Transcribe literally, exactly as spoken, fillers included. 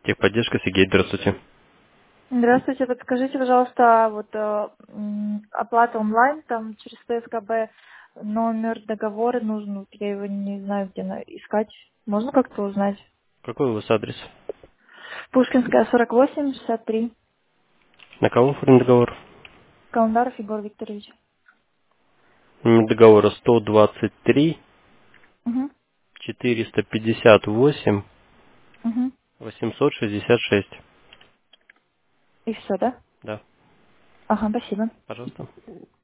Техподдержка, Сергей, здравствуйте. Здравствуйте, подскажите, пожалуйста, вот э, м, оплата онлайн, там через Т С К Б номер договора нужен, вот я его не знаю, где на- искать. Можно как-то узнать? Какой у вас адрес? Пушкинская, сорок восемь, шестьдесят три. На кого оформлен договор? Календаров Егор Викторович. Номер договора сто двадцать три Угу, четыреста пятьдесят восемь угу. восемьсот шестьдесят шесть. И все, да? Да, Ага, спасибо. пожалуйста.